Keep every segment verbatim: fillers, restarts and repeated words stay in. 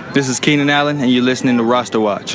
This is Keenan Allen, and you're listening to Roster Watch.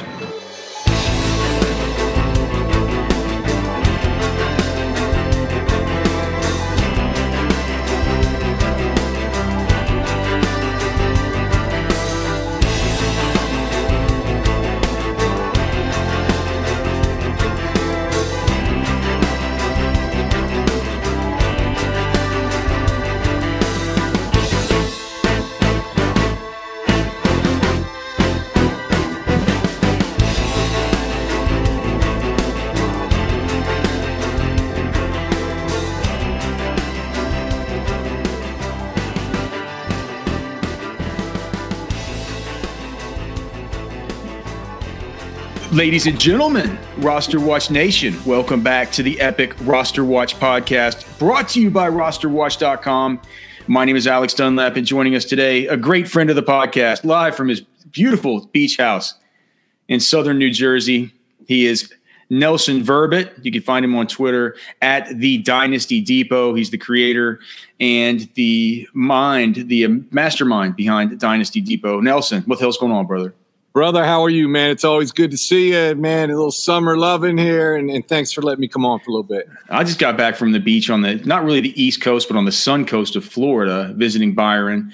Ladies and gentlemen, Roster Watch Nation, welcome back to the Epic Roster Watch podcast, brought to you by roster watch dot com. My name is Alex Dunlap, and joining us today, a great friend of the podcast, live from his beautiful beach house in southern New Jersey. He is Nelson Verbit. You can find him on Twitter at the Dynasty Depot. He's the creator and the mind, the mastermind behind Dynasty Depot. Nelson, what the hell's going on, brother? Brother, how are you, man? It's always good to see you, man. A little summer love in here, and, and thanks for letting me come on for a little bit. I just got back from the beach on the, not really the East Coast, but on the Sun Coast of Florida, visiting Byron.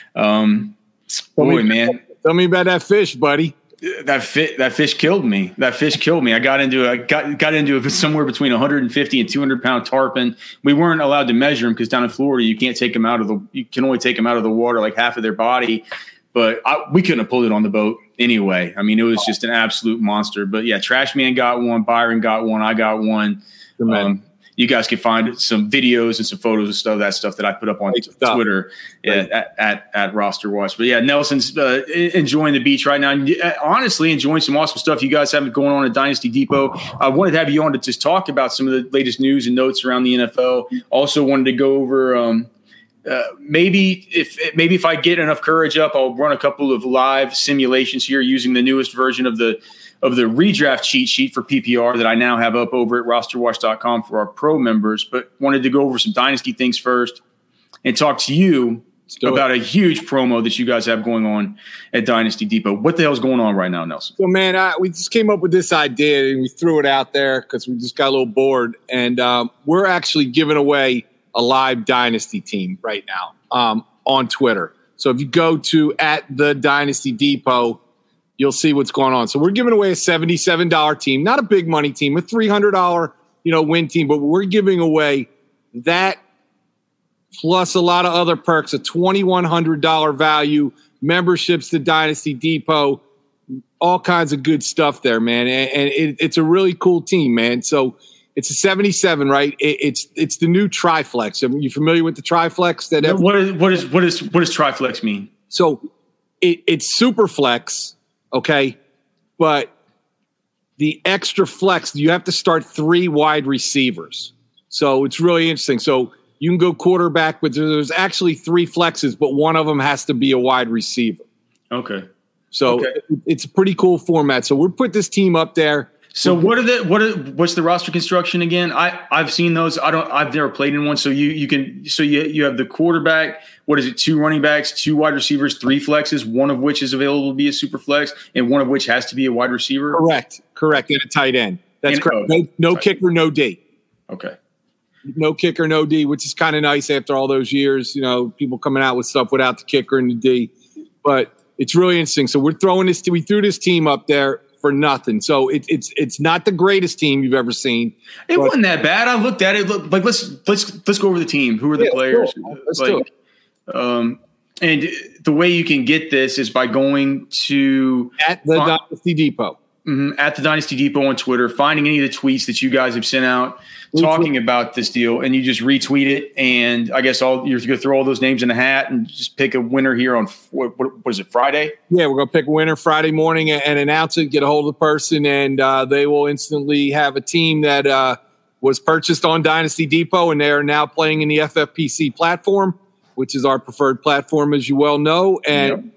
Um, boy, me, man. Tell me about that fish, buddy. That fit, that fish killed me. That fish killed me. I got into a got got into a, somewhere between one hundred fifty and two hundred pound tarpon. We weren't allowed to measure them because down in Florida you can't take them out of the. You can only take them out of the water like half of their body. But I, we couldn't have pulled it on the boat anyway. I mean, it was just an absolute monster. But yeah, Trash Man got one, Byron got one, I got one. Um, you guys can find some videos and some photos and stuff, that stuff that I put up on t- Twitter yeah, at, at at Roster Watch. But yeah, Nelson's uh, enjoying the beach right now. And honestly, enjoying some awesome stuff you guys have going on at Dynasty Depot. I wanted to have you on to just talk about some of the latest news and notes around the N F L. Also wanted to go over um, – Uh, maybe if maybe if I get enough courage up, I'll run a couple of live simulations here using the newest version of the of the redraft cheat sheet for P P R that I now have up over at roster watch dot com for our pro members. But wanted to go over some dynasty things first and talk to you about it. A huge promo that you guys have going on at Dynasty Depot. What the hell's going on right now, Nelson? So, man, I, we just came up with this idea and we threw it out there because we just got a little bored. And um, we're actually giving away a live Dynasty team right now um, on Twitter. So if you go to at the Dynasty Depot, you'll see what's going on. So we're giving away a seventy-seven dollars team, not a big money team, a three hundred dollars you know win team, but we're giving away that plus a lot of other perks, a twenty-one hundred dollars value, memberships to Dynasty Depot, all kinds of good stuff there, man. And, and it, it's a really cool team, man. So it's a seventy-seven, right? It, it's it's the new Triflex. Are you familiar with the Triflex? That every- what is what is what is what does Triflex mean? So it, it's super flex, okay, but the extra flex, you have to start three wide receivers. So it's really interesting. So you can go quarterback, but there's actually three flexes, but one of them has to be a wide receiver. Okay. So okay. It's a pretty cool format. So we'll put this team up there. So what are the what are what's the roster construction again? I I've seen those. I don't. I've never played in one. So you you can so you you have the quarterback. What is it? Two running backs, two wide receivers, three flexes. One of which is available to be a super flex, and one of which has to be a wide receiver. Correct. Correct. And a tight end. That's and, correct. Oh, no no kicker, no D. Okay. No kicker, no D, which is kind of nice after all those years. You know, people coming out with stuff without the kicker and the D, but it's really interesting. So we're throwing this. We threw this team up there for nothing. So it, it's it's not the greatest team you've ever seen. It wasn't that bad. I looked at it. Look, like let's let's let's go over the team. Who are the yeah, players? Cool. Let's like, do it. Um, and the way you can get this is by going to at the uh, Dynasty Depot. Mm-hmm, at the Dynasty Depot on Twitter, finding any of the tweets that you guys have sent out talking about this deal, and you just retweet it. And I guess all you're going to throw all those names in a hat and just pick a winner here on what, what, what is it, Friday? Yeah, we're going to pick a winner Friday morning and, and announce it, get a hold of the person, and uh, they will instantly have a team that uh, was purchased on Dynasty Depot, and they are now playing in the F F P C platform, which is our preferred platform, as you well know. And yep.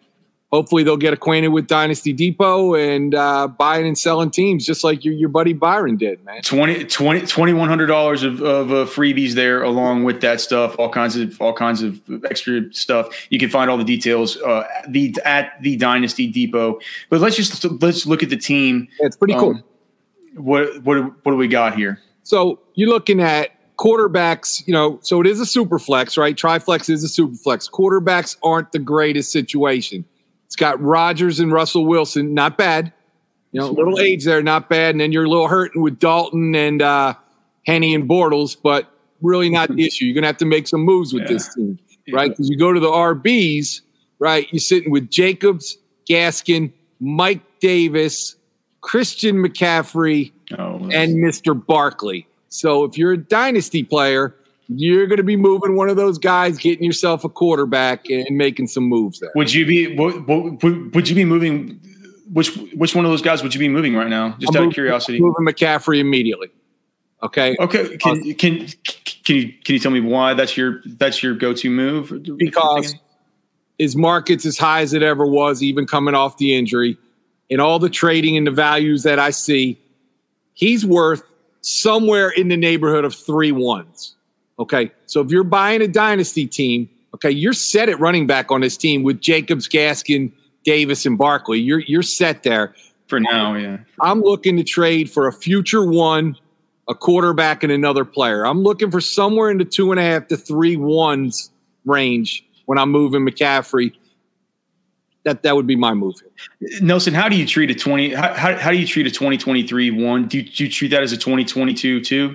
hopefully they'll get acquainted with Dynasty Depot and uh, buying and selling teams just like your, your buddy Byron did, man. twenty, twenty, twenty-one hundred dollars of, of uh, freebies there along with that stuff, all kinds of all kinds of extra stuff. You can find all the details uh, the at the Dynasty Depot. But let's just let's look at the team. Yeah, it's pretty cool. Um, what what what do we got here? So you're looking at quarterbacks, you know, so it is a super flex, right? Triflex is a super flex. Quarterbacks aren't the greatest situation. It's got Rodgers and Russell Wilson, not bad. You know, a little age there, not bad. And then you're a little hurting with Dalton and uh, Henny and Bortles, but really not the issue. You're going to have to make some moves with yeah. this team, right? Because you go to the R Bs, right? You're sitting with Jacobs, Gaskin, Mike Davis, Christian McCaffrey, oh, and Mister Barkley. So if you're a dynasty player, you're going to be moving one of those guys, getting yourself a quarterback and making some moves there. Would you be would, would, would you be moving which which one of those guys would you be moving right now? Just I'm out moving, of curiosity. Moving McCaffrey immediately. Okay. Okay. Can uh, can can you can you tell me why that's your that's your go-to move? Because his market's as high as it ever was, even coming off the injury, and all the trading and the values that I see, he's worth somewhere in the neighborhood of three ones. Okay, so if you're buying a dynasty team, okay, you're set at running back on this team with Jacobs, Gaskin, Davis, and Barkley. You're you're set there. For now, yeah. I'm looking to trade for a future one, a quarterback, and another player. I'm looking for somewhere in the two and a half to three ones range when I'm moving McCaffrey. That that would be my move. Nelson, how do you treat a twenty? How how, how do you treat a twenty twenty-three one? Do you, do you treat that as a twenty twenty-two too?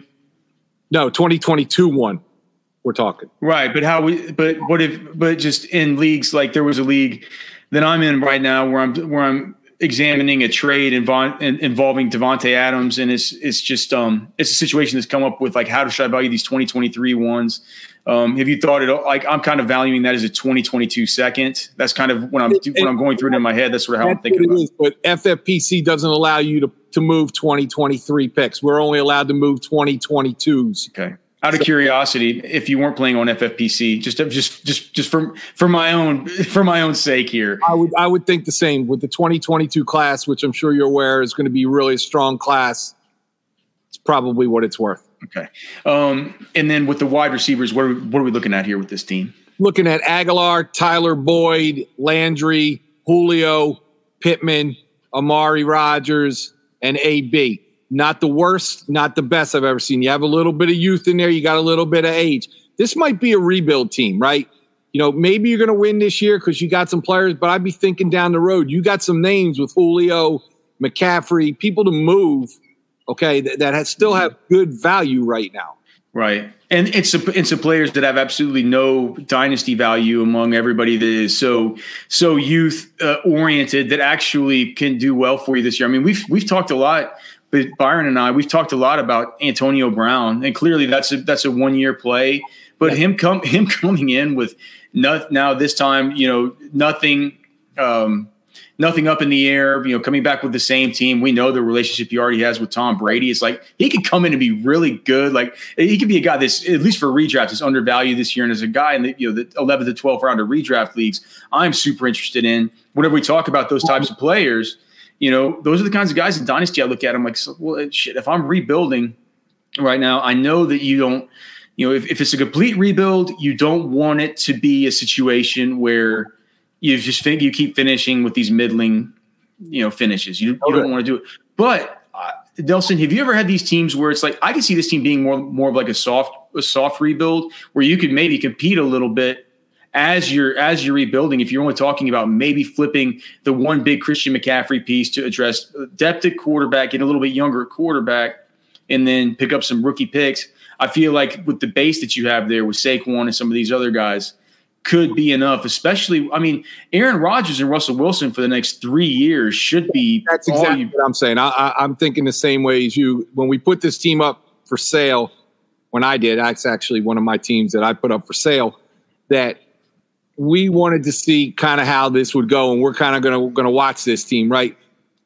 No, twenty twenty-two one. We're talking right, but how we? But what if? But just in leagues like there was a league that I'm in right now where I'm where I'm examining a trade invo- involving Devontae Adams, and it's it's just um it's a situation that's come up with like how should I value these twenty twenty-three ones? Um, have you thought it like I'm kind of valuing that as a twenty twenty-two second? That's kind of when I'm it, when I'm going through it in my head. That's sort of how I'm thinking about it. Is, but F F P C doesn't allow you to to move twenty twenty-three picks. We're only allowed to move twenty twenty-twos. Okay. Out of so, curiosity, if you weren't playing on F F P C, just just just just for for my own for my own sake here, I would I would think the same with the twenty twenty-two class, which I'm sure you're aware is going to be really a strong class. It's probably what it's worth. Okay. Um, and then with the wide receivers, what are, what are we looking at here with this team? Looking at Aguilar, Tyler Boyd, Landry, Julio, Pittman, Amari Rodgers, and A B. Not the worst, not the best I've ever seen. You have a little bit of youth in there. You got a little bit of age. This might be a rebuild team, right? You know, maybe you're going to win this year because you got some players, but I'd be thinking down the road. You got some names with Julio, McCaffrey, people to move, okay, that, that has, still have good value right now. Right. And it's a, it's a players that have absolutely no dynasty value among everybody that is so so youth uh, oriented that actually can do well for you this year. I mean, we've we've talked a lot, but Byron and I, we've talked a lot about Antonio Brown, and clearly that's a that's a one year play. But yeah. him come him coming in with not, now this time, you know, nothing. Um, Nothing up in the air, you know, coming back with the same team. We know the relationship he already has with Tom Brady. It's like he could come in and be really good. Like he could be a guy that's, at least for redrafts, is undervalued this year. And as a guy in the, you know, the eleventh to twelfth round of redraft leagues, I'm super interested in. Whenever we talk about those types of players, you know, those are the kinds of guys in Dynasty I look at. I'm like, well, shit, if I'm rebuilding right now, I know that you don't, you know, if, if it's a complete rebuild, you don't want it to be a situation where you just think you keep finishing with these middling, you know, finishes. You, you don't want to do it. But uh, Nelson, have you ever had these teams where it's like I can see this team being more more of like a soft a soft rebuild where you could maybe compete a little bit as you're as you're rebuilding. If you're only talking about maybe flipping the one big Christian McCaffrey piece to address depth at quarterback, get a little bit younger at quarterback, and then pick up some rookie picks. I feel like with the base that you have there with Saquon and some of these other guys, could be enough, especially, I mean, Aaron Rodgers and Russell Wilson for the next three years should be. That's exactly you- what I'm saying. I, I, I'm thinking the same way as you. When we put this team up for sale, when I did, that's actually one of my teams that I put up for sale, that we wanted to see kind of how this would go, and we're kind of going to going to watch this team, right?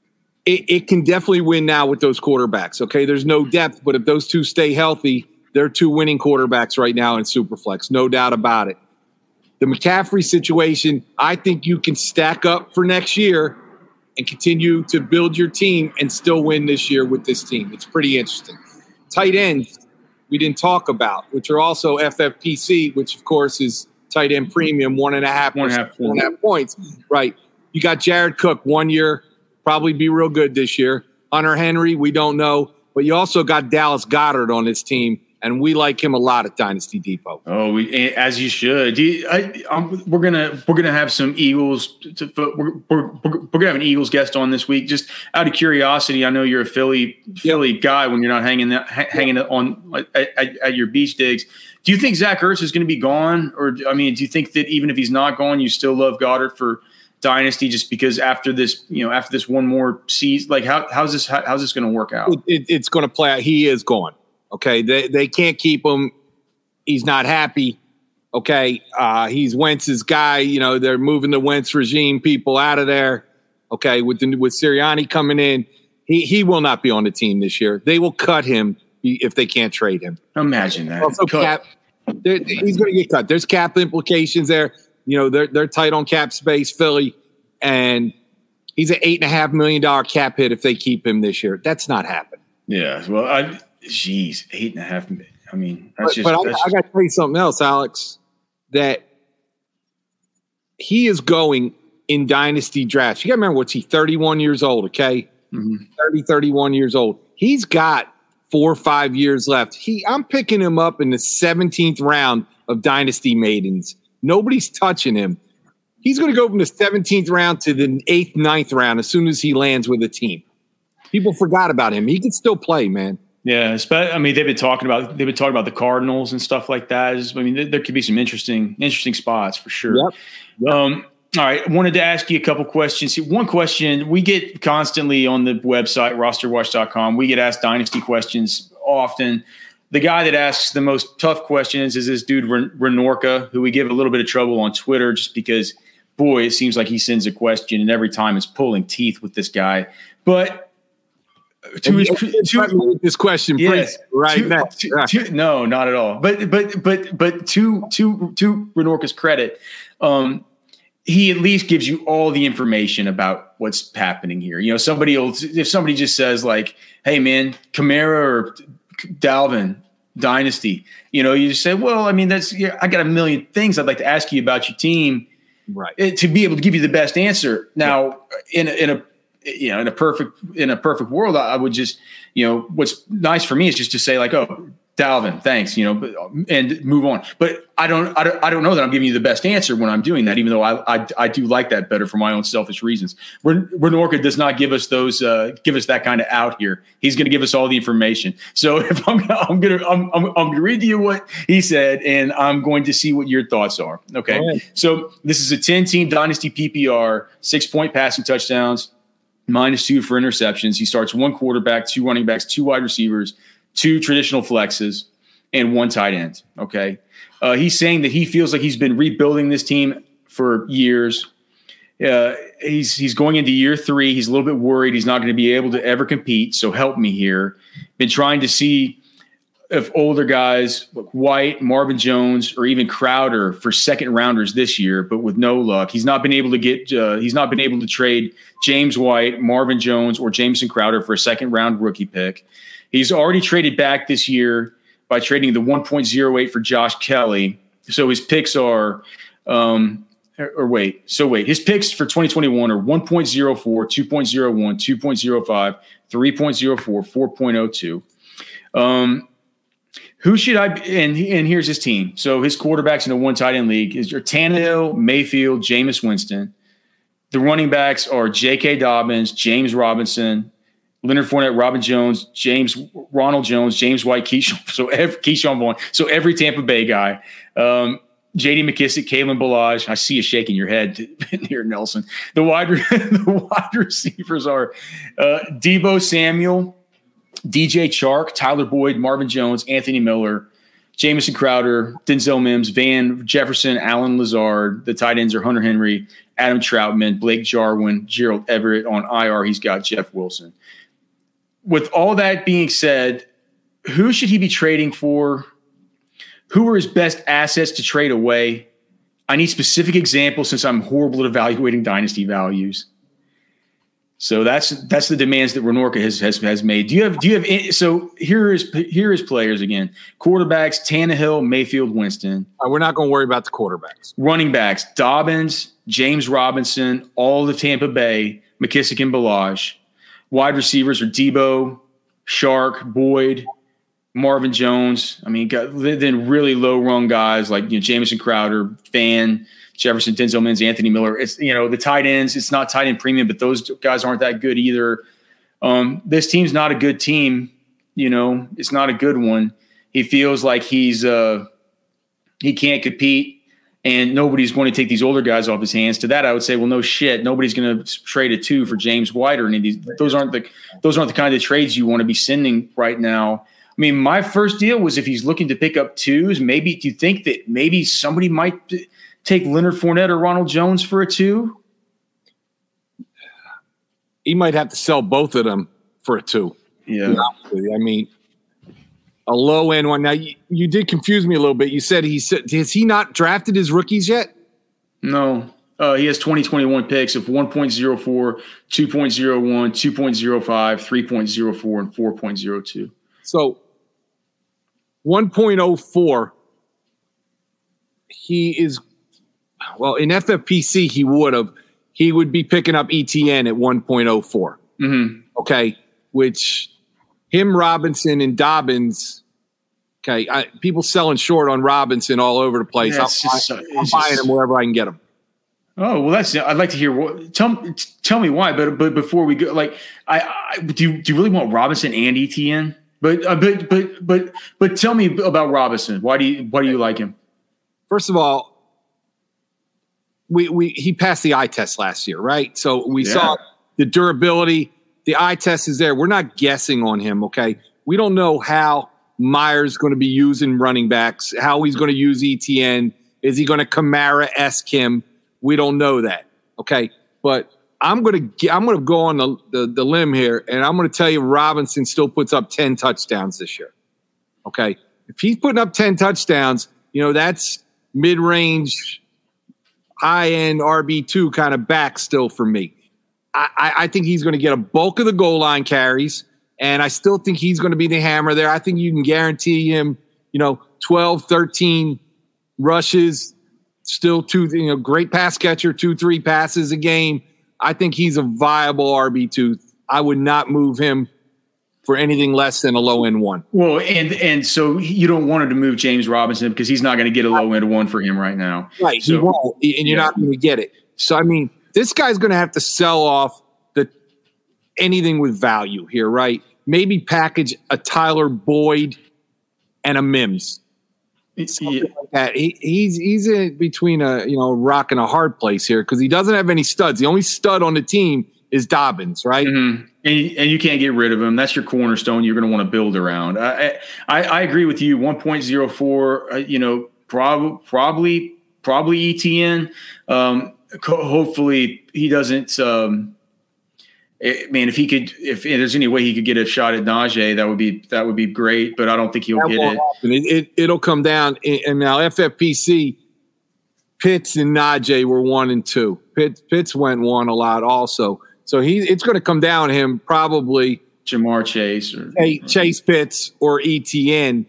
It, it can definitely win now with those quarterbacks, okay? There's no depth, but if those two stay healthy, they're two winning quarterbacks right now in Superflex, no doubt about it. the McCaffrey situation, I think you can stack up for next year and continue to build your team and still win this year with this team. It's pretty interesting. Tight ends, we didn't talk about, which are also F F P C, which of course is tight end premium, one and a half, one and a half, one and a half points. Right. You got Jared Cook one year, probably be real good this year. Hunter Henry, we don't know. But you also got Dallas Goedert on this team, and we like him a lot at Dynasty Depot. Oh, we, as you should. Do you, I, I'm, we're gonna we're gonna have some Eagles. To, we're, we're, we're gonna have an Eagles guest on this week. Just out of curiosity, I know you're a Philly Philly yep. guy when you're not hanging that, ha, hanging yep. on at, at, at your beach digs. Do you think Zach Ertz is going to be gone, or I mean, do you think that even if he's not gone, you still love Goddard for Dynasty just because after this, you know, after this one more season, like how how's this how, how's this going to work out? It, it, it's going to play out. He is gone. Okay, they they can't keep him. He's not happy. Okay, uh, he's Wentz's guy. You know, they're moving the Wentz regime people out of there. Okay, with the, with Sirianni coming in, he he will not be on the team this year. They will cut him if they can't trade him. Imagine that. Also, cap, he's going to get cut. There's cap implications there. You know, they're they're tight on cap space, Philly, and he's an eight and a half million dollar cap hit if they keep him this year. That's not happening. Yeah, well, I, geez, eight and a half. I mean, that's but, just. But that's I, I got to tell you something else, Alex. That he is going in dynasty drafts. You got to remember, what's he? thirty-one years old. Okay, mm-hmm. thirty, thirty-one years old. He's got four or five years left. He, I'm picking him up in the seventeenth round of dynasty maidens. Nobody's touching him. He's going to go from the seventeenth round to the eighth, ninth round as soon as he lands with a team. People forgot about him. He can still play, man. Yeah, I mean, they've been talking about they've been talking about the Cardinals and stuff like that. I mean, there could be some interesting interesting spots for sure. Yep. Yep. Um, all right, I wanted to ask you a couple questions. One question we get constantly on the website roster watch dot com. We get asked dynasty questions often. The guy that asks the most tough questions is this dude, Renorka, who we give a little bit of trouble on Twitter just because, boy, it seems like he sends a question and every time it's pulling teeth with this guy. But to his, to, this question, yes, right to, now. To, to, no, not at all. But but but but to to to Renorka's credit, um, he at least gives you all the information about what's happening here. You know, somebody will, if somebody just says like, "Hey, man, Kamara or Dalvin dynasty," you know, you just say, well, I mean, that's, yeah, I got a million things I'd like to ask you about your team, right? To be able to give you the best answer. Now, yeah. in a, in a, you know, in a perfect, in a perfect world, I would just, you know, what's nice for me is just to say like, oh, Dalvin, thanks, you know, and move on. But I don't, I don't, I don't know that I'm giving you the best answer when I'm doing that, even though I, I, I do like that better for my own selfish reasons. Renorka does not give us those, uh, give us that kind of out here. He's going to give us all the information. So if I'm, I'm going to, I'm, I'm, I'm going to read to you what he said, and I'm going to see what your thoughts are. Okay. Right. So this is a ten team dynasty P P R, six point passing touchdowns, minus two for interceptions. He starts one quarterback, two running backs, two wide receivers, two traditional flexes, and one tight end. Okay. Uh, he's saying that he feels like he's been rebuilding this team for years. Uh, he's he's going into year three. He's a little bit worried he's not going to be able to ever compete. So help me here. Been trying to see if older guys like White, Marvin Jones, or even Crowder for second rounders this year, but with no luck. He's not been able to get. Uh, he's not been able to trade James White, Marvin Jones, or Jameson Crowder for a second round rookie pick. He's already traded back this year by trading the one point oh eight for Josh Kelly. So his picks are, um, or, or wait, so wait, his picks for twenty twenty-one are one point oh four, two point oh one, two point oh five, three point oh four, four point oh two. Um, who should I be? And, and here's his team. So his quarterbacks in the one tight end league is your Tannehill, Mayfield, Jameis Winston. The running backs are J K. Dobbins, James Robinson, Leonard Fournette, Robin Jones, James, Ronald Jones, James White, Keyshawn, so every, Keyshawn Vaughn, so every Tampa Bay guy, um, J D McKissick, Kalen Ballage. I see you shaking your head here, Nelson. The wide, the wide receivers are uh, Deebo Samuel, D J Chark, Tyler Boyd, Marvin Jones, Anthony Miller, Jamison Crowder, Denzel Mims, Van Jefferson, Alan Lazard. The tight ends are Hunter Henry, Adam Troutman, Blake Jarwin, Gerald Everett. On I R, he's got Jeff Wilson. With all that being said, who should he be trading for? Who are his best assets to trade away? I need specific examples since I'm horrible at evaluating dynasty values. So that's that's the demands that Renorka has has has made. Do you have do you have any, so here is here is players again. Quarterbacks: Tannehill, Mayfield, Winston. Uh, we're not going to worry about the quarterbacks. Running backs: Dobbins, James Robinson, all of Tampa Bay, McKissick and Balaj. Wide receivers are Debo, Shark, Boyd, Marvin Jones. I mean, got, then really low rung guys like you know Jamison Crowder, Fan, Jefferson, Denzel Mims, Anthony Miller. It's, you know, the tight ends, it's not tight end premium, but those guys aren't that good either. Um, this team's not a good team. You know, it's not a good one. He feels like he's uh, he can't compete and nobody's going to take these older guys off his hands. To that, I would say, well, no shit. Nobody's going to trade a two for James White or any of these. Those aren't the, those aren't the kind of trades you want to be sending right now. I mean, my first deal was if he's looking to pick up twos, maybe do you think that maybe somebody might take Leonard Fournette or Ronald Jones for a two? He might have to sell both of them for a two. Yeah. I mean, a low end one. Now, you, you did confuse me a little bit. You said he said, has he not drafted his rookies yet? No. Uh, he has twenty twenty-one picks of one point oh four, two point oh one, two point oh five, three point oh four, and four point oh two. So one point oh four, he is, well, in F F P C, he would have, he would be picking up E T N at one point oh four. Mm-hmm. Okay. Which him, Robinson, and Dobbins, okay, I, people selling short on Robinson all over the place. Yeah, I'm, just, I'm, I'm buying just, him wherever I can get him. Oh, well, that's, I'd like to hear what, tell, tell me why, but, but before we go, like, I, I do, you, do you really want Robinson and E T N? But, uh, but, but, but, but tell me about Robinson. Why do you, why do you like him? First of all, we, we, he passed the eye test last year, right? So we Yeah. saw the durability. The eye test is there. We're not guessing on him, okay? We don't know how Meyer's going to be using running backs, how he's going to use E T N. Is he going to Kamara-esque him? We don't know that, okay? But I'm going to I'm going to go on the, the, the limb here, and I'm going to tell you Robinson still puts up ten touchdowns this year, okay? If he's putting up ten touchdowns, you know, that's mid-range, high-end R B two kind of back still for me. I, I think he's going to get a bulk of the goal line carries, and I still think he's going to be the hammer there. I think you can guarantee him, you know, twelve, thirteen rushes, still two, you know, great pass catcher, two, three passes a game. I think he's a viable R B two. I would not move him for anything less than a low end one. Well, and and so you don't want him to move James Robinson because he's not going to get a low end one for him right now. Right, so, he won't, and you're yeah. not going to get it. So, I mean, this guy's going to have to sell off the anything with value here, right? Maybe package a Tyler Boyd and a Mims. Yeah. Like that. He, he's he's in between a you know rock and a hard place here because he doesn't have any studs. The only stud on the team is Dobbins, right? Mm-hmm. And, and you can't get rid of him. That's your cornerstone. You're going to want to build around. I I, I agree with you. one point oh four. Uh, you know, prob- probably probably E T N. Um, hopefully he doesn't. Um, it, man, if he could, if, if there's any way he could get a shot at Najee, that would be that would be great. But I don't think he'll That get won't it. happen. It, it. It'll come down. And now F F P C, Pitts and Najee were one and two. Pitts, Pitts went one a lot also. So he, it's going to come down to him probably Jamar Chase or Chase Pitts or E T N.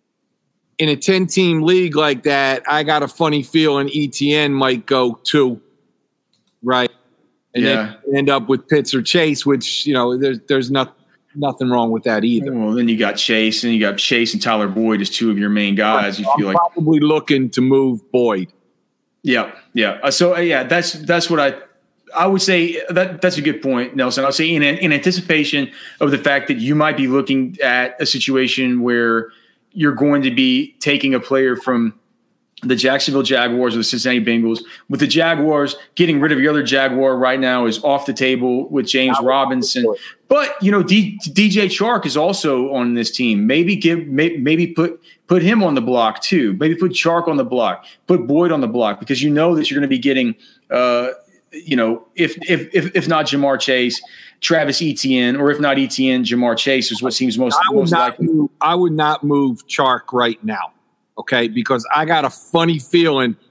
In a ten-team league like that, I got a funny feeling E T N might go two, right? And yeah. then end up with Pitts or Chase, which, you know, there's there's not, nothing wrong with that either. Well, then you got Chase, and you got Chase and Tyler Boyd as two of your main guys. You I'm feel like probably looking to move Boyd. Yeah, yeah. Uh, so uh, yeah, that's that's what I I would say. That that's a good point, Nelson. I'll say in in anticipation of the fact that you might be looking at a situation where you're going to be taking a player from the Jacksonville Jaguars or the Cincinnati Bengals. With the Jaguars, getting rid of your other Jaguar right now is off the table with James Robinson. But, you know, D, DJ Chark is also on this team. Maybe give may, maybe put put him on the block too. Maybe put Chark on the block. Put Boyd on the block because you know that you're going to be getting, uh, you know, if, if if if not Jamar Chase, Travis Etienne, or if not Etienne, Jamar Chase is what seems most, I would most not likely. Move, I would not move Chark right now, okay? Because I got a funny feeling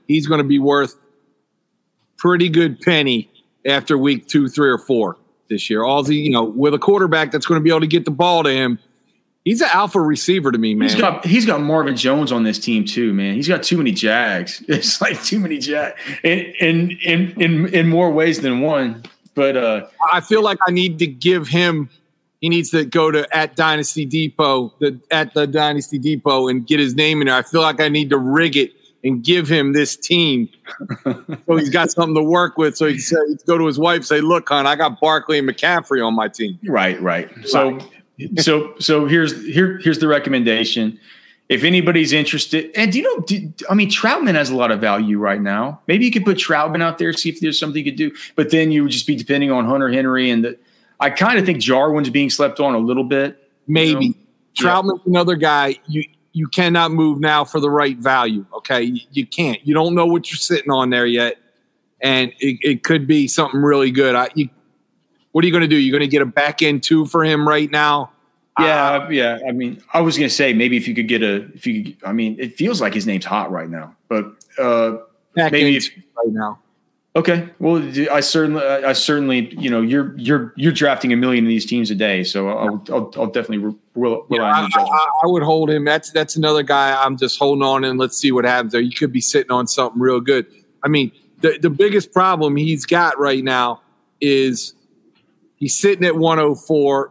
he's going to be worth pretty good penny after week two, three, or four this year. All the, you know, with a quarterback that's going to be able to get the ball to him, he's an alpha receiver to me, man. He's got he's got Marvin Jones on this team too, man. He's got too many Jags. It's like too many Jags in in in in, in more ways than one. But uh, I feel like I need to give him. He needs to go to at Dynasty Depot, the at the Dynasty Depot, and get his name in there. I feel like I need to rig it and give him this team, so he's got something to work with. So he can say, go to his wife, say, "Look, hon, I got Barkley and McCaffrey on my team." Right, right. So, right. so, so here's here here's the recommendation. If anybody's interested, and do you know, do, I mean, Troutman has a lot of value right now. Maybe you could put Troutman out there, see if there's something you could do. But then you would just be depending on Hunter Henry and the. I kind of think Jarwin's being slept on a little bit. Maybe. You know? Troutman's yeah. another guy you you cannot move now for the right value, okay? You, you can't. You don't know what you're sitting on there yet, and it, it could be something really good. I, you, what are you going to do? You're going to get a back end two for him right now? Yeah, uh, yeah. I mean, I was going to say maybe if you could get a – if you could, I mean, it feels like his name's hot right now, but uh, maybe if, right now. Okay. Well, I certainly, I certainly, you know, you're you're you're drafting a million of these teams a day, so I'll I'll, I'll definitely rely yeah, on you. I, I, I would hold him. That's that's another guy. I'm just holding on and let's see what happens there. You could be sitting on something real good. I mean, the the biggest problem he's got right now is he's sitting at one oh four.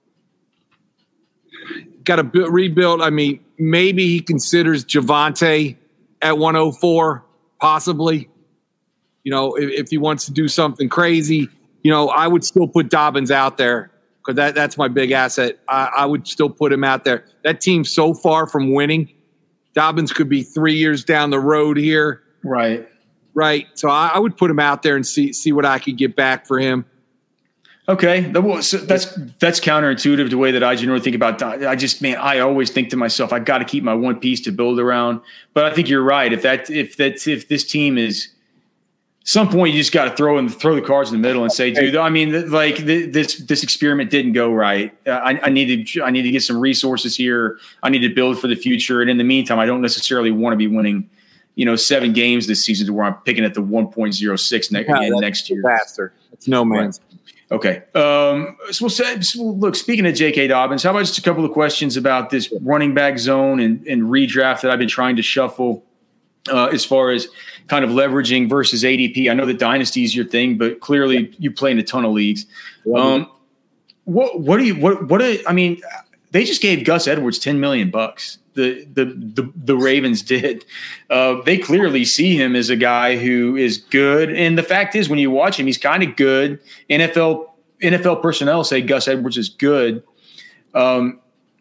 Got to rebuild. I mean, maybe he considers Javonte at one oh four, possibly. You know, if, if he wants to do something crazy, you know, I would still put Dobbins out there because that, that's my big asset. I, I would still put him out there. That team's so far from winning. Dobbins could be three years down the road here. Right. Right. So I, I would put him out there and see see what I could get back for him. Okay. That's that's counterintuitive to the way that I generally think about. I just, man, I always think to myself, I got to keep my one piece to build around. But I think you're right. If that if that's if this team is – some point you just got to throw in throw the cards in the middle and say, dude, I mean, like this this experiment didn't go right. Uh, I, I need to I need to get some resources here. I need to build for the future. And in the meantime, I don't necessarily want to be winning, you know, seven games this season to where I'm picking at the one point oh six ne- yeah, again next year. Faster. It's no man's. Right. Okay. Um, so we'll say, so look, speaking of J K. Dobbins, how about just a couple of questions about this running back zone and, and redraft that I've been trying to shuffle uh, as far as kind of leveraging versus A D P. I know that dynasty is your thing, but clearly you play in a ton of leagues. Um, what, what do you, what, what, do, I mean, they just gave Gus Edwards ten million bucks. The, the, the, the Ravens did. Uh, they clearly see him as a guy who is good. And the fact is, when you watch him, he's kind of good. N F L, N F L personnel say Gus Edwards is good. Um,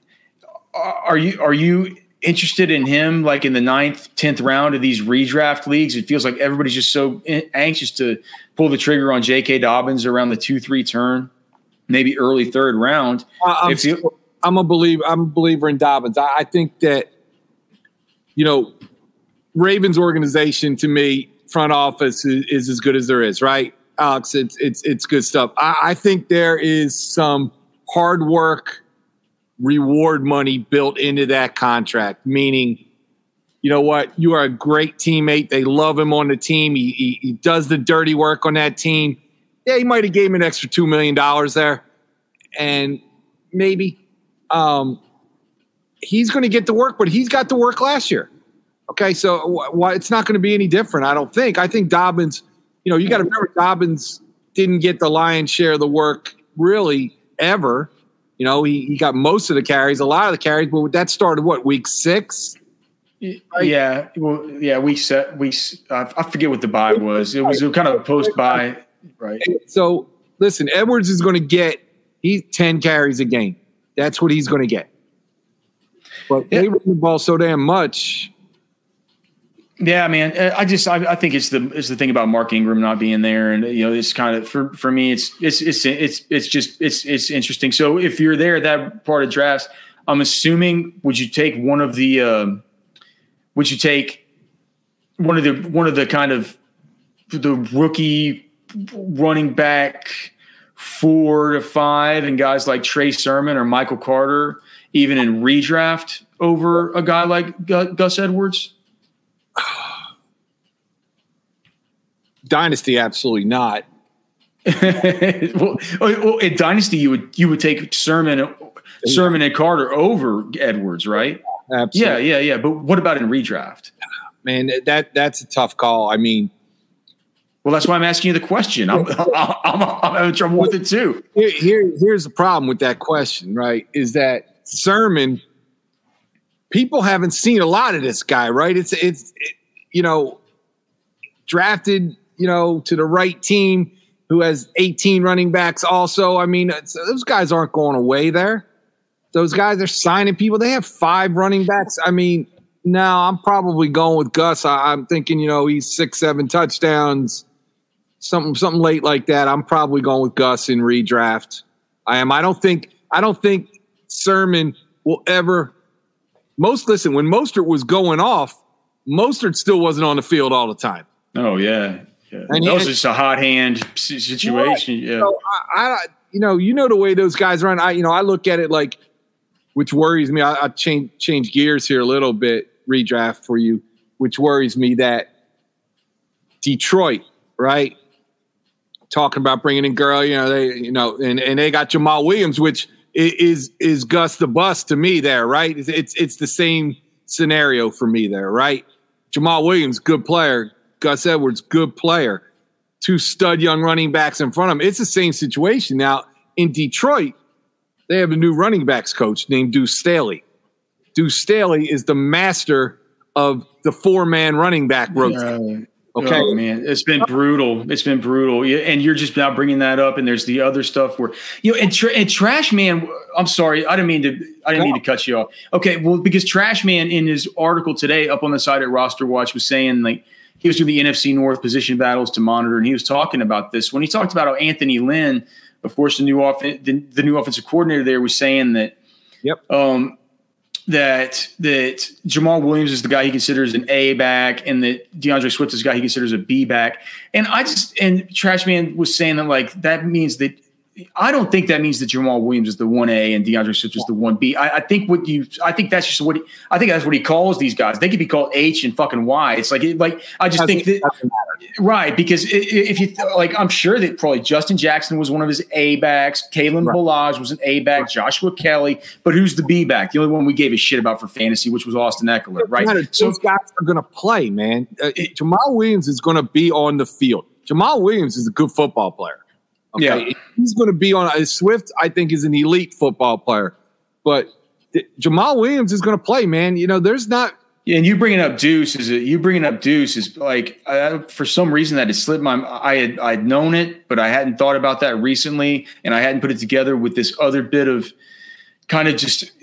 are you, are you, interested in him like in the ninth, tenth round of these redraft leagues? It feels like everybody's just so anxious to pull the trigger on J K. Dobbins around the two, three turn, maybe early third round. Uh, I'm, if you, I'm a believer. I'm a believer in Dobbins. I, I think that, you know, Ravens organization to me, front office is, is as good as there is, right? Alex, it's, it's, it's good stuff. I, I think there is some hard work, reward money built into that contract, meaning, you know what, you are a great teammate. They love him on the team. He, he, he does the dirty work on that team. Yeah, he might have gave him an extra two million dollars there, and maybe um, he's going to get the work, but he's got the work last year. Okay, so why it's not going to be any different, I don't think. I think Dobbins, you know, you got to remember Dobbins didn't get the lion's share of the work really ever. You know, he, he got most of the carries, a lot of the carries, but that started what, week six? Right? Yeah, well, yeah, we set we. Uh, I forget what the buy was. It was, it was kind of a post buy, right? So listen, Edwards is going to get he ten carries a game. That's what he's going to get. But yeah. They run the ball so damn much. Yeah, man. I just I, I think it's the it's the thing about Mark Ingram not being there, and you know, it's kind of for, for me, it's it's it's it's it's just it's it's interesting. So if you're there, that part of drafts, I'm assuming would you take one of the uh, would you take one of the one of the kind of the rookie running back four to five and guys like Trey Sermon or Michael Carter even in redraft over a guy like Gus Edwards? Dynasty, absolutely not. well, well, in Dynasty, you would you would take Sermon, Sermon and Carter over Edwards, right? Absolutely. Yeah, yeah, yeah. But what about in redraft? Man, that that's a tough call. I mean, well, that's why I'm asking you the question. I'm I'm, I'm, I'm having trouble with it too. Here, here, here's the problem with that question, right? Is that Sermon? People haven't seen a lot of this guy, right? It's it's it, you know, drafted, you know, to the right team who has eighteen running backs. Also, I mean, those guys aren't going away there. Those guys are signing people. They have five running backs. I mean. No, I'm probably going with Gus. I, I'm thinking, you know, he's six, seven touchdowns, something, something late like that. I'm probably going with Gus in redraft. I am. I don't think. I don't think Sermon will ever. Most listen when Mostert was going off, Mostert still wasn't on the field all the time. Oh yeah, yeah. And that was just a hot hand situation. Yeah. So I, I, you know, you know the way those guys run. I, you know, I look at it like, which worries me. I, I change change gears here a little bit. Redraft for you, which worries me that Detroit, right? Talking about bringing in Gurley, you know, they, you know, and, and they got Jamal Williams, which is is Gus the bust to me there, right? It's, it's it's the same scenario for me there, right? Jamal Williams, good player. Gus Edwards, good player. Two stud young running backs in front of him. It's the same situation now in Detroit. They have a new running backs coach named Deuce Staley. Deuce Staley is the master of the four-man running back rotation. Uh, okay, oh, man, it's been brutal. It's been brutal. Yeah, and you're just now bringing that up. And there's the other stuff where you know, and, tra- and Trash Man. I'm sorry, I didn't mean to. I didn't mean to cut you off. Okay, well, because Trash Man in his article today up on the site at Roster Watch was saying like he was doing the N F C North position battles to monitor, and he was talking about this when he talked about how Anthony Lynn, of course, the new off the, the new offensive coordinator there, was saying that. Yep. Um, that that Jamal Williams is the guy he considers an A back, and that DeAndre Swift is the guy he considers a B back. And I just and Trash Man was saying that like that means that I don't think that means that Jamal Williams is the one A and DeAndre Swift is the one B. I, I think what you I think that's just what he, I think that's what he calls these guys. They could be called H and fucking Y. It's like like I just think that right because if you like I'm sure that probably Justin Jackson was one of his A backs. Kalen right. Ballage was an A back. Right. Joshua Kelly, but who's the B back? The only one we gave a shit about for fantasy, which was Austin Eckler, right? So those guys are going to play, man. Uh, it, Jamal Williams is going to be on the field. Jamal Williams is a good football player. Okay. Yeah, he's going to be on uh, Swift. I think is an elite football player, but th- Jamal Williams is going to play. Man, you know, there's not. Yeah, and you bringing up Deuce is a, you bringing up Deuce is like uh, for some reason that has slipped my. I had I'd known it, but I hadn't thought about that recently, and I hadn't put it together with this other bit of kind of just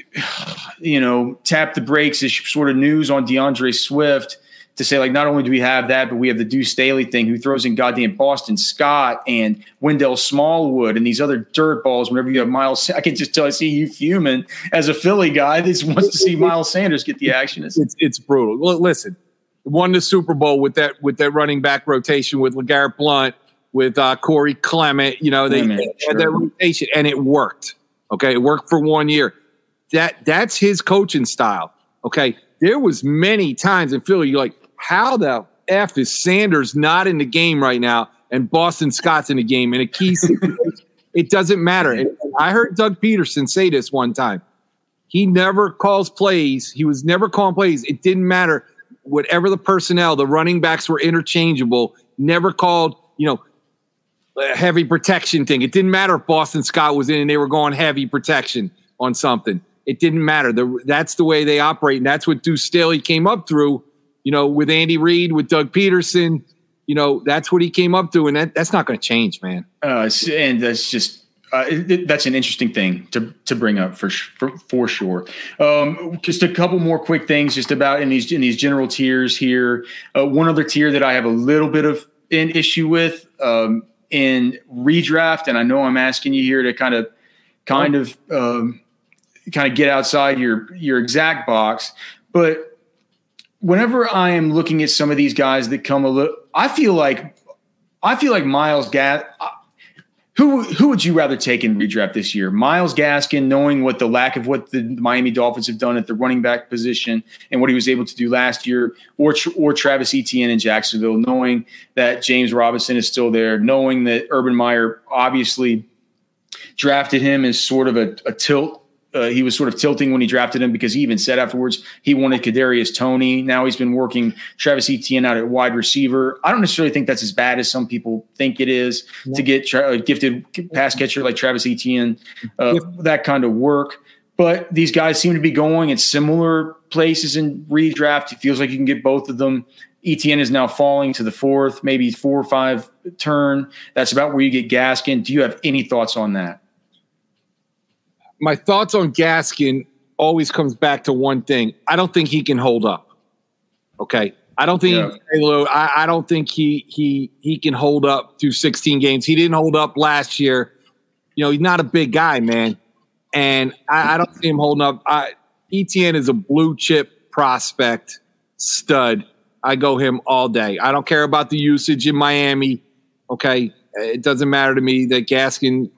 you know tap the brakes ish sort of news on DeAndre Swift. To say, like, not only do we have that, but we have the Deuce Staley thing who throws in goddamn Boston Scott and Wendell Smallwood and these other dirt balls whenever you have Miles. I can just tell I see you fuming as a Philly guy that wants to see Miles Sanders get the action. It's, it's, it's brutal. Well, listen, won the Super Bowl with that with that running back rotation with LeGarrette Blount, with uh, Corey Clement. You know, they, yeah, they sure. had that rotation, and it worked. Okay, it worked for one year. That That's his coaching style. Okay, there was many times in Philly you're like, how the F is Sanders not in the game right now and Boston Scott's in the game in a key situation? It doesn't matter. And I heard Doug Peterson say this one time. He never calls plays. He was never calling plays. It didn't matter. Whatever the personnel, the running backs were interchangeable. Never called, you know, a heavy protection thing. It didn't matter if Boston Scott was in and they were going heavy protection on something. It didn't matter. The, that's the way they operate. And that's what Deuce Staley came up through. You know, with Andy Reid, with Doug Peterson, you know, that's what he came up to, and that, that's not going to change, man. Uh, and that's just uh, it, that's an interesting thing to to bring up for for, for sure. Um, just a couple more quick things, just about in these in these general tiers here. Uh, one other tier that I have a little bit of an issue with um, in redraft, and I know I'm asking you here to kind of kind of um, kind of get outside your your exact box, but. Whenever I am looking at some of these guys that come a little, I feel like, I feel like Miles Gas. Who who would you rather take in redraft this year? Myles Gaskin, knowing what the lack of what the Miami Dolphins have done at the running back position and what he was able to do last year, or or Travis Etienne in Jacksonville, knowing that James Robinson is still there, knowing that Urban Meyer obviously drafted him as sort of a, a tilt. Uh, he was sort of tilting when he drafted him because he even said afterwards he wanted Kadarius Toney. Now he's been working Travis Etienne out at wide receiver. I don't necessarily think that's as bad as some people think it is yeah. to get tra- a gifted pass catcher like Travis Etienne, uh, yeah. that kind of work. But these guys seem to be going at similar places in redraft. It feels like you can get both of them. Etienne is now falling to the fourth, maybe four or five turn. That's about where you get Gaskin. Do you have any thoughts on that? My thoughts on Gaskin always comes back to one thing. I don't think he can hold up. Okay. I don't think yeah. I, I don't think he he he can hold up through sixteen games. He didn't hold up last year. You know, he's not a big guy, man. And I, I don't see him holding up. I, Etienne is a blue chip prospect stud. I go him all day. I don't care about the usage in Miami. Okay. It doesn't matter to me that Gaskin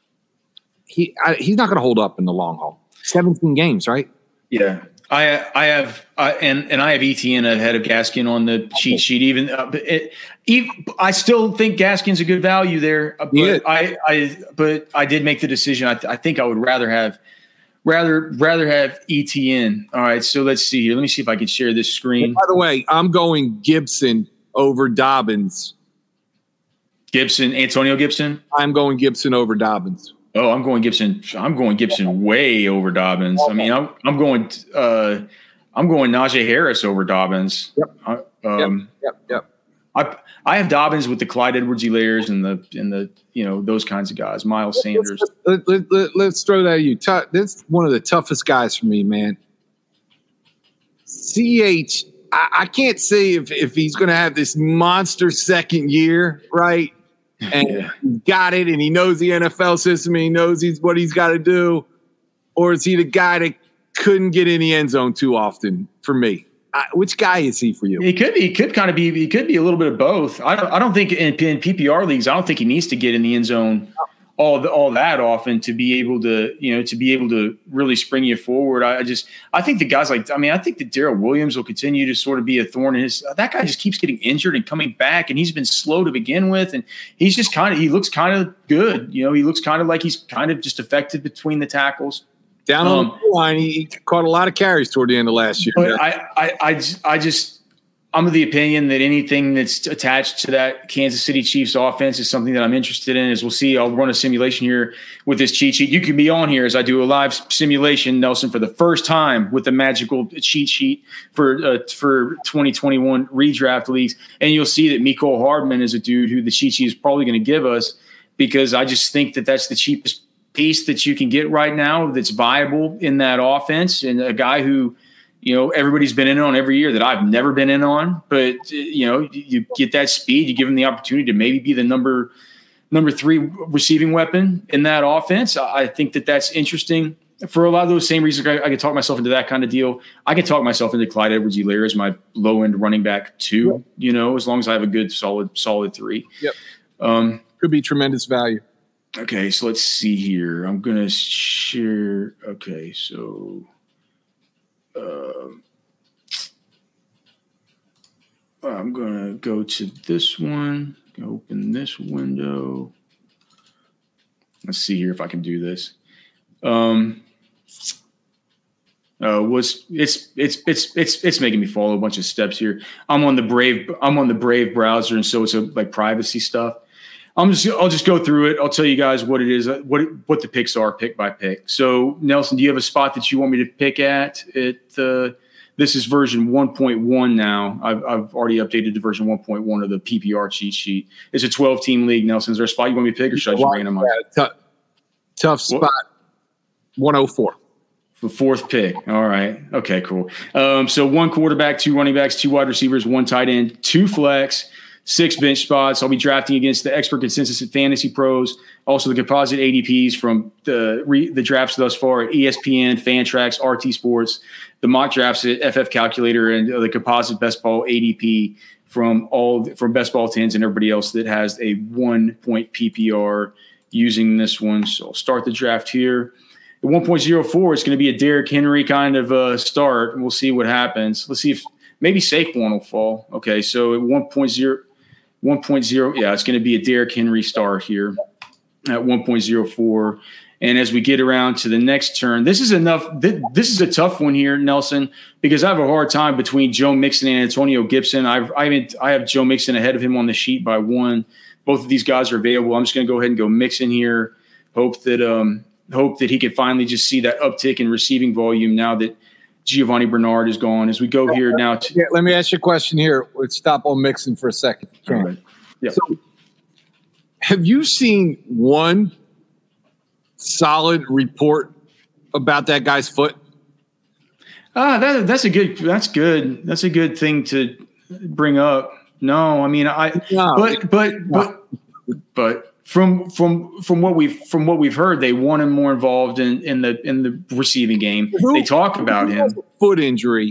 He I, he's not going to hold up in the long haul. seventeen games, right? Yeah, I I have uh, and and I have Etienne ahead of Gaskin on the cheat sheet. Even, uh, it, even I still think Gaskin's a good value there. But yeah. I I but I did make the decision. I, th- I think I would rather have rather rather have Etienne. All right, so let's see here. Let me see if I can share this screen. And by the way, I'm going Gibson over Dobbins. Gibson, Antonio Gibson. I'm going Gibson over Dobbins. Oh, I'm going Gibson. I'm going Gibson way over Dobbins. I mean, I'm I'm going uh, I'm going Najee Harris over Dobbins. Yep. Um, yep. Yep. Yep. I I have Dobbins with the Clyde Edwards-Helaires and the and the you know those kinds of guys. Miles Sanders. Let's, let, let, let's throw that at you. T- That's one of the toughest guys for me, man. C H. I, I can't say if if he's going to have this monster second year, right? And yeah. he got it, and he knows the N F L system, and he knows he's what he's got to do, or is he the guy that couldn't get in the end zone too often? For me, I, which guy is he for you? He could be. He could kind of be. He could be a little bit of both. I don't. I don't think in, in P P R leagues, I don't think he needs to get in the end zone all the, all that often to be able to you know to be able to really spring you forward. I, I just I think the guys like I mean I think that Darrell Williams will continue to sort of be a thorn in his. That guy just keeps getting injured and coming back, and he's been slow to begin with, and he's just kind of he looks kind of good. You know, he looks kind of like he's kind of just effective between the tackles. Down on um, the line, he caught a lot of carries toward the end of last year. But I, I, I, I just I'm of the opinion that anything that's attached to that Kansas City Chiefs offense is something that I'm interested in. As we'll see, I'll run a simulation here with this cheat sheet. You can be on here as I do a live simulation, Nelson, for the first time with the magical cheat sheet for uh, for twenty twenty-one redraft leagues, and you'll see that Mecole Hardman is a dude who the cheat sheet is probably going to give us because I just think that that's the cheapest piece that you can get right now that's viable in that offense, and a guy who. You know, everybody's been in on every year that I've never been in on, but you know, you get that speed, you give him the opportunity to maybe be the number number three receiving weapon in that offense. I think that that's interesting for a lot of those same reasons. I, I can talk myself into that kind of deal. I can talk myself into Clyde Edwards-Helaire as my low end running back too. Yep. You know, as long as I have a good solid solid three. Yep. Um, Could be tremendous value. Okay, so let's see here. I'm gonna share. Okay, so. Uh, I'm going to go to this one, open this window. Let's see here if I can do this. Um, uh, what's it's, it's, it's, it's, it's making me follow a bunch of steps here. I'm on the Brave, I'm on the Brave browser. And so it's a, like privacy stuff. I'm just, I'll just go through it. I'll tell you guys what it is, what it, what the picks are, pick by pick. So Nelson, do you have a spot that you want me to pick at? It, uh, This is version one point one now. I've, I've already updated to version one point one of the P P R cheat sheet. It's a twelve-team league, Nelson. Is there a spot you want me to pick, or should I just randomize? Yeah, tough, tough spot. What? one oh four. The fourth pick. All right. Okay, cool. Um, so one quarterback, two running backs, two wide receivers, one tight end, two flex, six bench spots. I'll be drafting against the expert consensus at Fantasy Pros, also the composite A D Ps from the re, the drafts thus far at E S P N, Fantrax, R T Sports, the mock drafts at F F Calculator, and the composite best ball A D P from all from Best Ball Tens and everybody else that has a one point P P R using this one. So I'll start the draft here. At one point oh four, it's going to be a Derrick Henry kind of uh, start. We'll see what happens. Let's see if maybe Saquon will fall. Okay, so at one point oh, one point oh, yeah, it's going to be a Derrick Henry start here at one point oh four. And as we get around to the next turn, this is enough. Th- this is a tough one here, Nelson, because I have a hard time between Joe Mixon and Antonio Gibson. I've, I haven't, I have Joe Mixon ahead of him on the sheet by one. Both of these guys are available. I'm just going to go ahead and go Mixon here. Hope that um, hope that he can finally just see that uptick in receiving volume now that Giovanni Bernard is gone. As we go here now. To- yeah, let me ask you a question here. Let's stop on Mixon for a second. Right. Yeah. So, have you seen one solid report about that guy's foot? Ah, that, that's a good. That's good. That's a good thing to bring up. No, I mean, I. No, but but but but from from from what we've from what we've heard, they want him more involved in, in the in the receiving game. Who, they talk about him foot injury,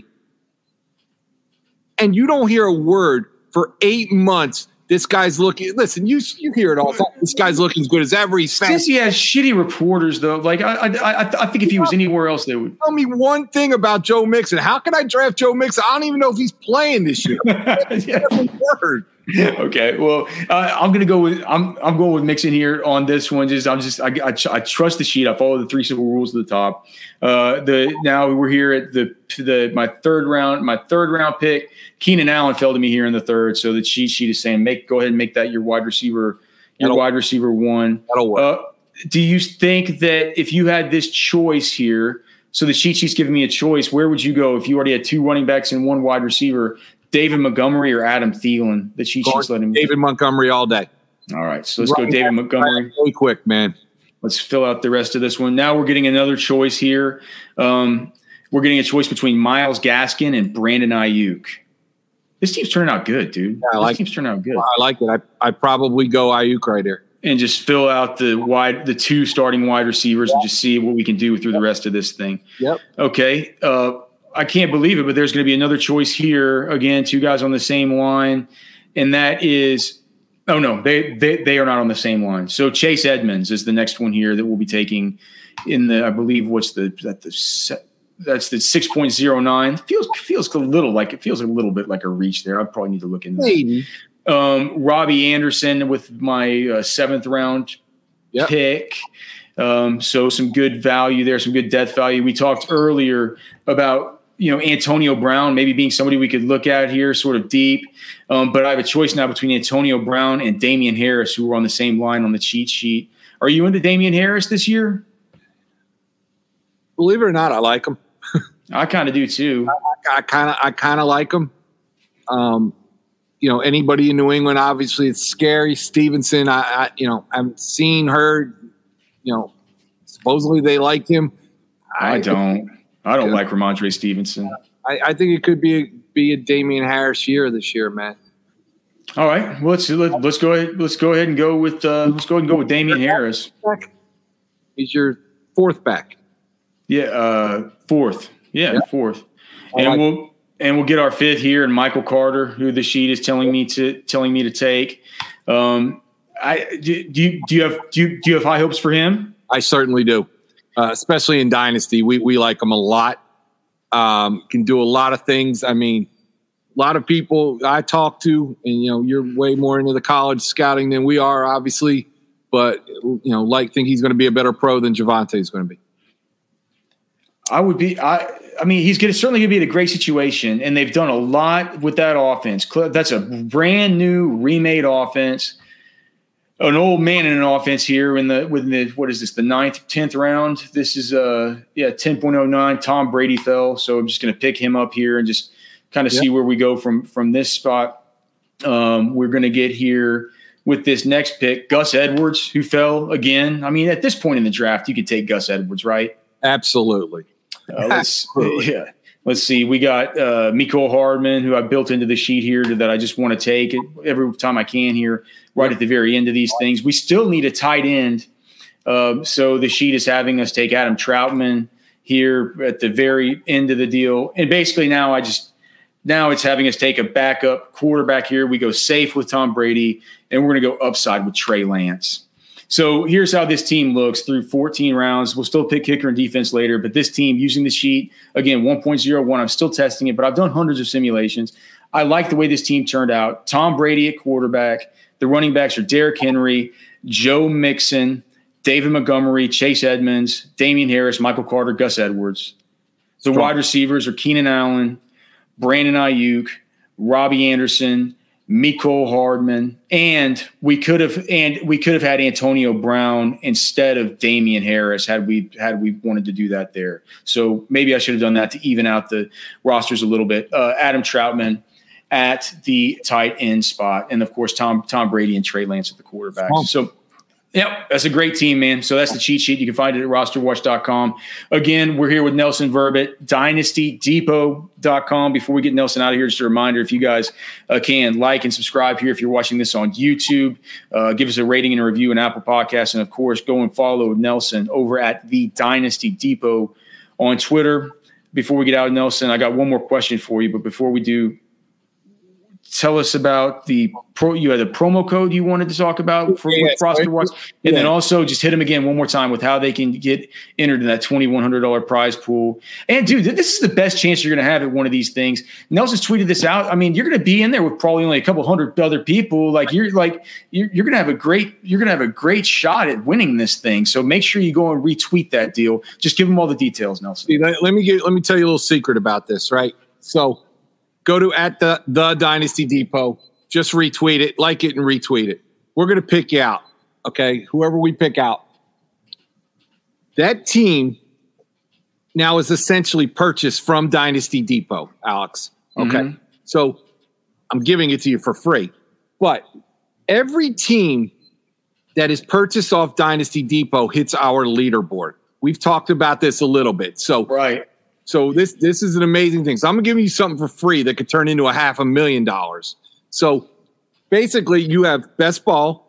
and you don't hear a word for eight months. This guy's looking. Listen, you you hear it all the time. This guy's looking as good as ever. He's fast. Since he has shitty reporters, though, like I I I, I think if he was anywhere else, they would tell me one thing about Joe Mixon. How can I draft Joe Mixon? I don't even know if he's playing this year. Yeah. Word. Okay, well, uh, I'm gonna go with I'm I'm going with Mixon here on this one. Just I'm just I, I, I trust the sheet. I follow the three simple rules at the top. Uh, the now we're here at the the my third round my third round pick. Keenan Allen fell to me here in the third, so the cheat sheet is saying make go ahead and make that your wide receiver your That'll, wide receiver one. That'll work. Uh, do you think that if you had this choice here, so the cheat sheet's giving me a choice, where would you go if you already had two running backs and one wide receiver? David Montgomery or Adam Thielen? The cheat sheet's letting me. David Montgomery all day. All right, so let's right, go David Montgomery. Really quick, man. Let's fill out the rest of this one. Now we're getting another choice here. Um, we're getting a choice between Myles Gaskin and Brandon Ayuk. This team's turning out good, dude. Yeah, I like this team's turning out good. I like it. I I probably go Ayuk right here. And just fill out the wide, the two starting wide receivers, yeah. and just see what we can do through the rest of this thing. Yep. Okay. Uh, I can't believe it, but there's going to be another choice here. Again, two guys on the same line, and that is – oh, no, they, they they are not on the same line. So Chase Edmonds is the next one here that we'll be taking in the – I believe what's the – that the that's the six point oh nine. Feels feels a little like – it feels a little bit like a reach there. I probably need to look into Maybe. that. Um, Robbie Anderson with my uh, seventh round yep. pick. Um, so some good value there, some good depth value. We talked earlier about – you know, Antonio Brown maybe being somebody we could look at here sort of deep. Um, but I have a choice now between Antonio Brown and Damian Harris, who were on the same line on the cheat sheet. Are you into Damian Harris this year? Believe it or not, I like him. I kind of do too. I kind of, I kind of like him. Um, you know, anybody in New England, obviously it's scary. Stevenson, I, I you know, I've seen, heard, you know, supposedly they like him. I, I don't. I don't yeah. like Ramondre Stevenson. I, I think it could be a, be a Damian Harris year this year, man. All right, well, let's let, let's go ahead. Let's go ahead and go with uh, let's go ahead and go with Damian Harris. He's your fourth back. Yeah, uh, fourth. Yeah, yeah. fourth. I and like we'll it. and we'll get our fifth here, and Michael Carter, who the sheet is telling me to telling me to take. Um, I do, do you do you have do you, do you have high hopes for him? I certainly do. Uh, especially in Dynasty, we we like him a lot. Um, can do a lot of things. I mean, a lot of people I talk to, and you know, you're way more into the college scouting than we are, obviously. But you know, like think he's going to be a better pro than Javonte is going to be. I would be. I. I mean, he's going to certainly going to be in a great situation, and they've done a lot with that offense. That's a brand new, remade offense. An old man in an offense here in the within the what is this the ninth tenth round? This is uh yeah ten point oh nine. Tom Brady fell, so I'm just going to pick him up here and just kind of yep. see where we go from from this spot. Um, we're going to get here with this next pick, Gus Edwards, who fell again. I mean, at this point in the draft, you could take Gus Edwards, right? Absolutely. Uh, let's Absolutely. yeah. Let's see. We got uh, Mecole Hardman, who I built into the sheet here that I just want to take every time I can here, right at the very end of these things. We still need a tight end. Uh, so the sheet is having us take Adam Troutman here at the very end of the deal. And basically now I just – now it's having us take a backup quarterback here. We go safe with Tom Brady, and we're going to go upside with Trey Lance. So here's how this team looks through fourteen rounds. We'll still pick kicker and defense later, but this team using the sheet, again, one point oh one. I'm still testing it, but I've done hundreds of simulations. I like the way this team turned out. Tom Brady at quarterback. The running backs are Derrick Henry, Joe Mixon, David Montgomery, Chase Edmonds, Damian Harris, Michael Carter, Gus Edwards. The Strong. Wide receivers are Keenan Allen, Brandon Ayuk, Robbie Anderson, Mecole Hardman, and we could have and we could have had Antonio Brown instead of Damian Harris had we had we wanted to do that there. So maybe I should have done that to even out the rosters a little bit. Uh, Adam Troutman at the tight end spot, and of course Tom Tom Brady and Trey Lance at the quarterback. Oh. So. Yep, that's a great team, man. So that's the cheat sheet. You can find it at roster watch dot com. Again, we're here with Nelson Verbit, dynasty depot dot com. Before we get Nelson out of here, just a reminder, if you guys uh, can, like and subscribe here if you're watching this on YouTube. Uh, give us a rating and a review in Apple Podcasts. And, of course, go and follow Nelson over at the Dynasty Depot on Twitter. Before we get out of Nelson, I got one more question for you. But before we do, tell us about the pro. You had a promo code you wanted to talk about for yeah, Roster Watch, and yeah. then also just hit them again one more time with how they can get entered in that twenty-one hundred dollars prize pool. And dude, this is the best chance you're going to have at one of these things. Nelson's tweeted this out. I mean, you're going to be in there with probably only a couple hundred other people. Like you're like you're, you're going to have a great you're going to have a great shot at winning this thing. So make sure you go and retweet that deal. Just give them all the details, Nelson. See, let me get let me tell you a little secret about this, right? So. Go to at the, the Dynasty Depot. Just retweet it, like it, and retweet it. We're going to pick you out, okay? Whoever we pick out. That team now is essentially purchased from Dynasty Depot, Alex. Okay? Mm-hmm. So I'm giving it to you for free. But every team that is purchased off Dynasty Depot hits our leaderboard. We've talked about this a little bit. So right. So this this is an amazing thing. So I'm giving you something for free that could turn into a half a million dollars. So basically, you have best ball,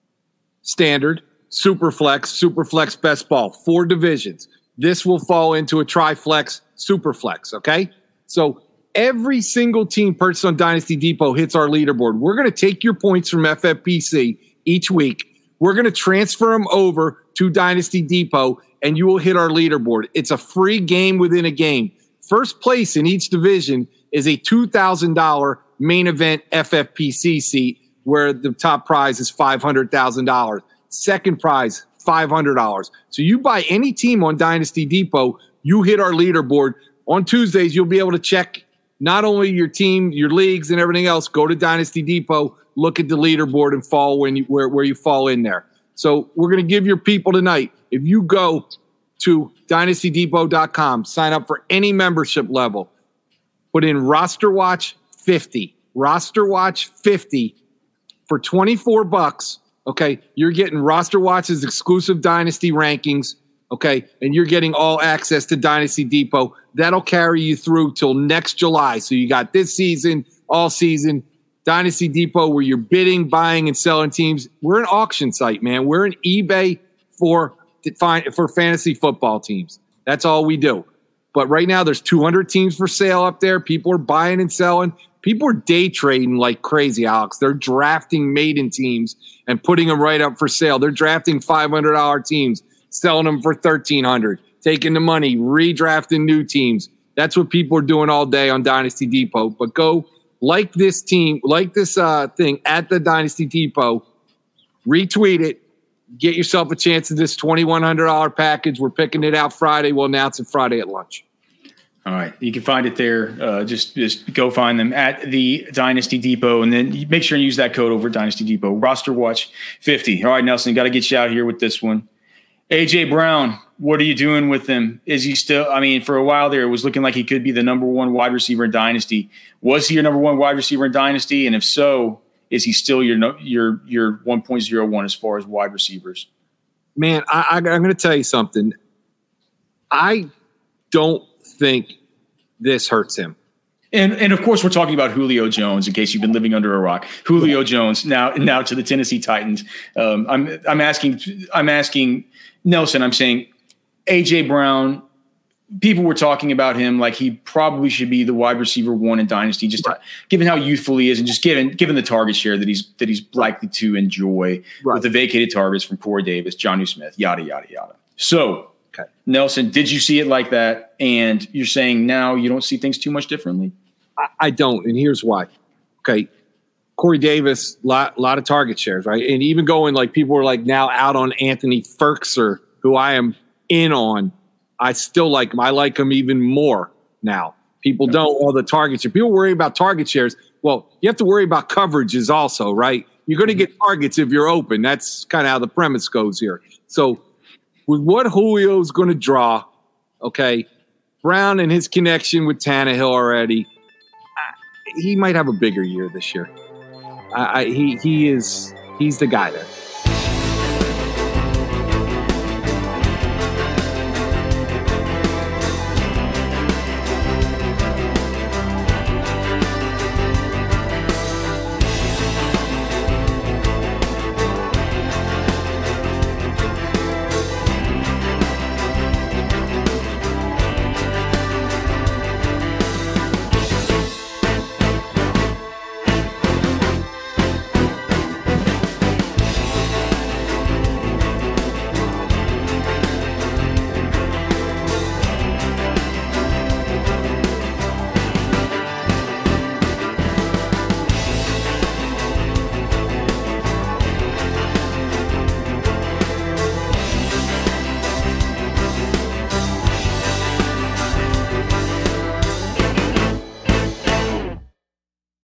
standard, super flex, super flex, best ball, four divisions. This will fall into a triflex, super flex. Okay, so every single team purchased on Dynasty Depot hits our leaderboard. We're going to take your points from F F P C each week. We're going to transfer them over to Dynasty Depot, and you will hit our leaderboard. It's a free game within a game. First place in each division is a two thousand dollars main event F F P C seat, where the top prize is five hundred thousand dollars. Second prize, five hundred dollars. So you buy any team on Dynasty Depot, you hit our leaderboard. On Tuesdays, you'll be able to check not only your team, your leagues, and everything else. Go to Dynasty Depot, look at the leaderboard, and fall when you, where, where you fall in there. So we're going to give your people tonight, if you go to dynasty depot dot com, sign up for any membership level, put in Roster Watch fifty, Roster Watch fifty for twenty-four bucks. Okay, you're getting Roster Watch's exclusive Dynasty rankings. Okay, and you're getting all access to Dynasty Depot. That'll carry you through till next July. So you got this season, all season. Dynasty Depot, where you're bidding, buying, and selling teams. We're an auction site, man. We're an eBay for for fantasy football teams. That's all we do. But right now, there's two hundred teams for sale up there. People are buying and selling. People are day trading like crazy, Alex. They're drafting maiden teams and putting them right up for sale. They're drafting five hundred dollars teams, selling them for thirteen hundred dollars, taking the money, redrafting new teams. That's what people are doing all day on Dynasty Depot. But go like this team, like this uh, thing at the Dynasty Depot, retweet it, get yourself a chance at this twenty-one hundred dollars package. We're picking it out Friday. We'll announce it Friday at lunch. All right. You can find it there. Uh, just, just go find them at the Dynasty Depot, and then make sure and use that code over at Dynasty Depot. Roster Watch fifty. All right, Nelson, got to get you out here with this one. A J. Brown, what are you doing with him? Is he still – I mean, for a while there, it was looking like he could be the number one wide receiver in Dynasty. Was he your number one wide receiver in Dynasty? And if so, is he still your your your one point oh one as far as wide receivers? Man, I, I, I'm going to tell you something. I don't think this hurts him. And and of course, we're talking about Julio Jones. In case you've been living under a rock, Julio Jones now now to the Tennessee Titans. Um, I'm I'm asking I'm asking Nelson. I'm saying A J. Brown people were talking about him like he probably should be the wide receiver one in Dynasty, just right. to, given how youthful he is, and just given given the target share that he's that he's likely to enjoy right. with the vacated targets from Corey Davis, Jonnu Smith, yada yada yada. So, okay. Nelson, did you see it like that? And you're saying now you don't see things too much differently? I, I don't, and here's why. Okay. Corey Davis, lot lot of target shares, right? And even going like people were like now out on Anthony Ferkser, who I am in on. I still like him. I like him even more now. People don't all the target share. People worry about target shares. Well, you have to worry about coverages also, right? You're going to get targets if you're open. That's kind of how the premise goes here. So with what Julio's going to draw, okay, Brown and his connection with Tannehill already, he might have a bigger year this year. I, I, he he is he's the guy there.